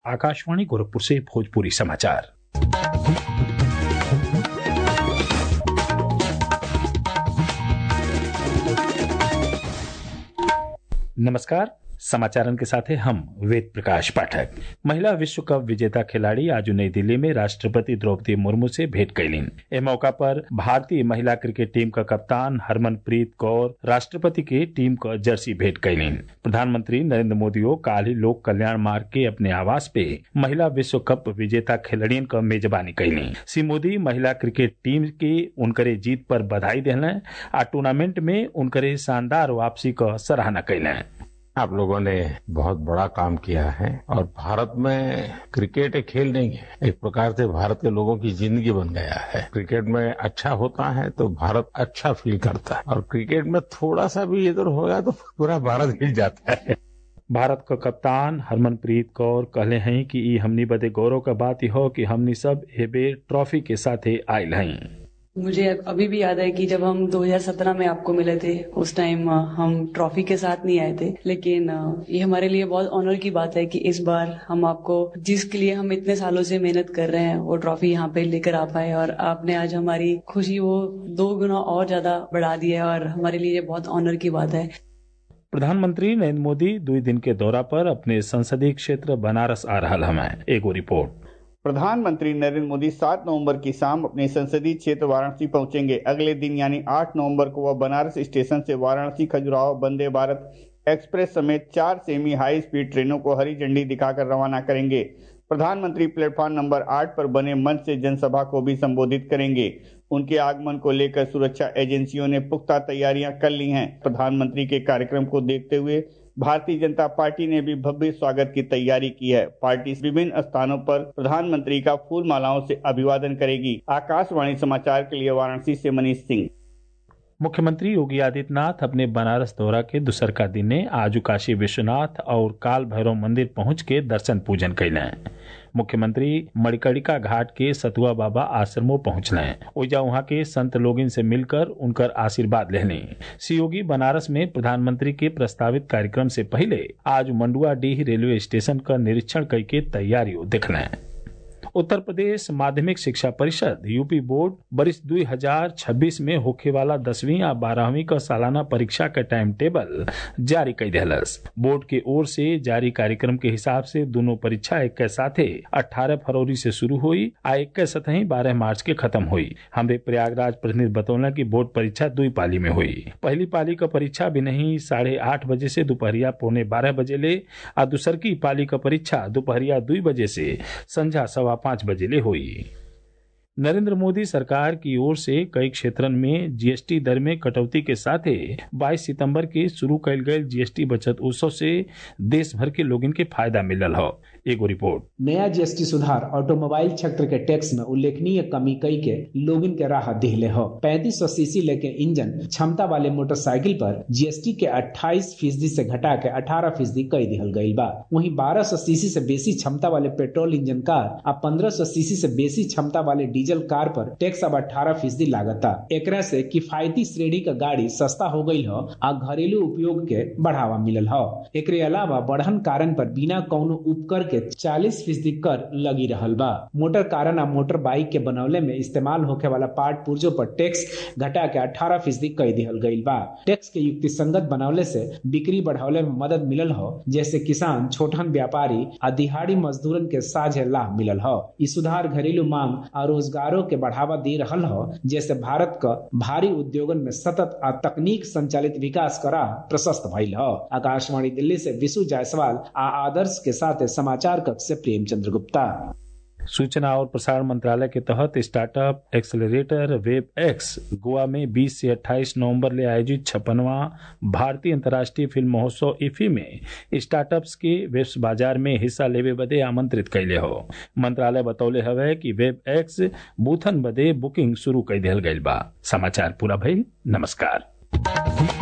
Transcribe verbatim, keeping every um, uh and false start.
आकाशवाणी गोरखपुर से भोजपुरी समाचार। नमस्कार, समाचारन के साथ हैं हम वेद प्रकाश पाठक। महिला विश्व कप विजेता खिलाड़ी आज नई दिल्ली में राष्ट्रपति द्रौपदी मुर्मू से भेंट कैलीन। इस मौका पर भारतीय महिला क्रिकेट टीम का कप्तान हरमनप्रीत कौर राष्ट्रपति के टीम का जर्सी भेंट कैलीन। प्रधानमंत्री नरेंद्र मोदी काल ही लोक कल्याण मार्ग के अपने आवास पे महिला विश्व कप विजेता खिलाड़ियन का मेजबानी कैली। श्री मोदी महिला क्रिकेट टीम के उनकरे जीत पर बधाई देने आ टूर्नामेंट में उनकरे शानदार वापसी का सराहना कैलें। आप लोगों ने बहुत बड़ा काम किया है और भारत में क्रिकेट एक खेल नहीं है, एक प्रकार से भारत के लोगों की जिंदगी बन गया है। क्रिकेट में अच्छा होता है तो भारत अच्छा फील करता है और क्रिकेट में थोड़ा सा भी इधर होगा तो पूरा भारत हिल जाता है। भारत का कप्तान हरमनप्रीत कौर कहले हैं कि ई हमनी बदे गौरव का बात हो कि हमनी सब ए बेर ट्रॉफी के साथे आयल हैं। मुझे अभी भी याद है कि जब हम दो हज़ार सत्रह में आपको मिले थे, उस टाइम हम ट्रॉफी के साथ नहीं आए थे, लेकिन ये हमारे लिए बहुत ऑनर की बात है कि इस बार हम आपको, जिसके लिए हम इतने सालों से मेहनत कर रहे हैं, वो ट्रॉफी यहाँ पे लेकर आ पाए और आपने आज हमारी खुशी वो दो गुना और ज्यादा बढ़ा दी है और हमारे लिए बहुत ऑनर की बात है। प्रधानमंत्री नरेंद्र मोदी दो दिन के दौरा पर अपने संसदीय क्षेत्र बनारस आ रहा हमें। एगो रिपोर्ट। प्रधानमंत्री नरेंद्र मोदी सात नवंबर की शाम अपने संसदीय क्षेत्र वाराणसी पहुंचेंगे। अगले दिन यानी आठ नवंबर को वह बनारस स्टेशन से वाराणसी खजुराहो वंदे भारत एक्सप्रेस समेत चार सेमी हाई स्पीड ट्रेनों को हरी झंडी दिखाकर रवाना करेंगे। प्रधानमंत्री प्लेटफॉर्म नंबर आठ पर बने मंच से जनसभा को भी संबोधित करेंगे। उनके आगमन को लेकर सुरक्षा एजेंसियों ने पुख्ता तैयारियां कर ली हैं। प्रधानमंत्री के कार्यक्रम को देखते हुए भारतीय जनता पार्टी ने भी भव्य स्वागत की तैयारी की है। पार्टी विभिन्न स्थानों पर प्रधानमंत्री का फूल मालाओं से अभिवादन करेगी। आकाशवाणी समाचार के लिए वाराणसी से मनीष सिंह। मुख्यमंत्री योगी आदित्यनाथ अपने बनारस दौरा के दूसरका दिन ने आज काशी विश्वनाथ और काल भैरव मंदिर पहुंच के दर्शन पूजन कैले। मुख्यमंत्री मणिकर्णिका घाट के सतुआ बाबा आश्रमों पहुंचले। ओजा वहां के संत लोगन से मिलकर उनकर आशीर्वाद लेने। श्री योगी बनारस में प्रधानमंत्री के प्रस्तावित कार्यक्रम से पहले आज मंडुआडीह रेलवे स्टेशन का निरीक्षण करके तैयारियों देखले। उत्तर प्रदेश माध्यमिक शिक्षा परिषद यूपी बोर्ड बरिस दो हज़ार छब्बीस में होखे वाला दसवीं या बारहवीं का सालाना परीक्षा का टाइम टेबल जारी कर दिलस। बोर्ड के ओर से जारी कार्यक्रम के हिसाब से दोनों परीक्षा एक के साथे अठारह फरवरी से शुरू हुई आ एक के सतही बारह मार्च के खत्म हुई। हमरे प्रयागराज प्रतिनिधि बतौला की बोर्ड परीक्षा दो पाली में हुई। पहली पाली का परीक्षा भी नहीं साढ़े आठ बजे से दोपहरिया पौने बारह बजे ले आ दूसर की पाली का परीक्षा दोपहरिया दो बजे से संझा सवा पांच बजे ले हुई। नरेंद्र मोदी सरकार की ओर से कई क्षेत्रों में जीएसटी दर में कटौती के साथ बाईस सितंबर के शुरू कल गए जीएसटी बचत उत्सव से देश भर के लोगों के फायदा मिलल हो। एगो रिपोर्ट। नया जीएसटी सुधार ऑटोमोबाइल क्षेत्र के टैक्स में उल्लेखनीय कमी कई के लोगन के राहत दिले हो। पैंतीस सौ सीसी लेके इंजन क्षमता वाले मोटरसाइकिल पर जीएसटी के अट्ठाईस फीसदी से घटा के अठारह फीसदी कई दिहल गई बा। वहीं बारह सौ सीसी से बेसी क्षमता वाले पेट्रोल इंजन कार और पंद्रह सौ सीसी से बेसी क्षमता वाले डीजल कार पर टैक्स अब अठारह फीसदी लागता। एकरा से किफायती श्रेणी का गाड़ी सस्ता हो गई हो आ घरेलू उपयोग के बढ़ावा मिलल हो। एकरे अलावा बढ़न कारण पर बिना कौनो उपकर के चालीस फीसदी कर लगी रहल बा। मोटर कारण आ मोटर बाइक के बनौले में इस्तेमाल होके वाला पार्ट पुर्जों पर टैक्स घटा के अठारह फीसदी कर दिहल गई बा। टैक्स के युक्ति संगत बनौले से बिक्री बढ़ावले में मदद मिलल हो, जैसे किसान, छोटहन व्यापारी आ दिहाड़ी मजदूरन के साझे लाभ मिलल हो। इस सुधार घरेलू मांग और रोजगारों के बढ़ावा दे रहल हो, जैसे भारत का भारी उद्योगन में सतत आ तकनीक संचालित विकास करा प्रशस्त भइल हो। आकाशवाणी दिल्ली से विशु जायसवाल आ आदर्श के साथ समाचार कक्ष से प्रेमचंद्र गुप्ता। सूचना और प्रसारण मंत्रालय के तहत startup accelerator WaveX Goa में बीस से अट्ठाईस नवंबर ले आयोजित छप्पनवां भारतीय अंतर्राष्ट्रीय फिल्म महोत्सव इफी में स्टार्टअप्स के वेब बाजार में हिस्सा लेवे बदे आमंत्रित कैले हो। मंत्रालय बतौले हवे कि वेब एक्स बूथन बदे बुकिंग शुरू कर दिहल गइल बा। समाचार पूरा भइल। नमस्कार।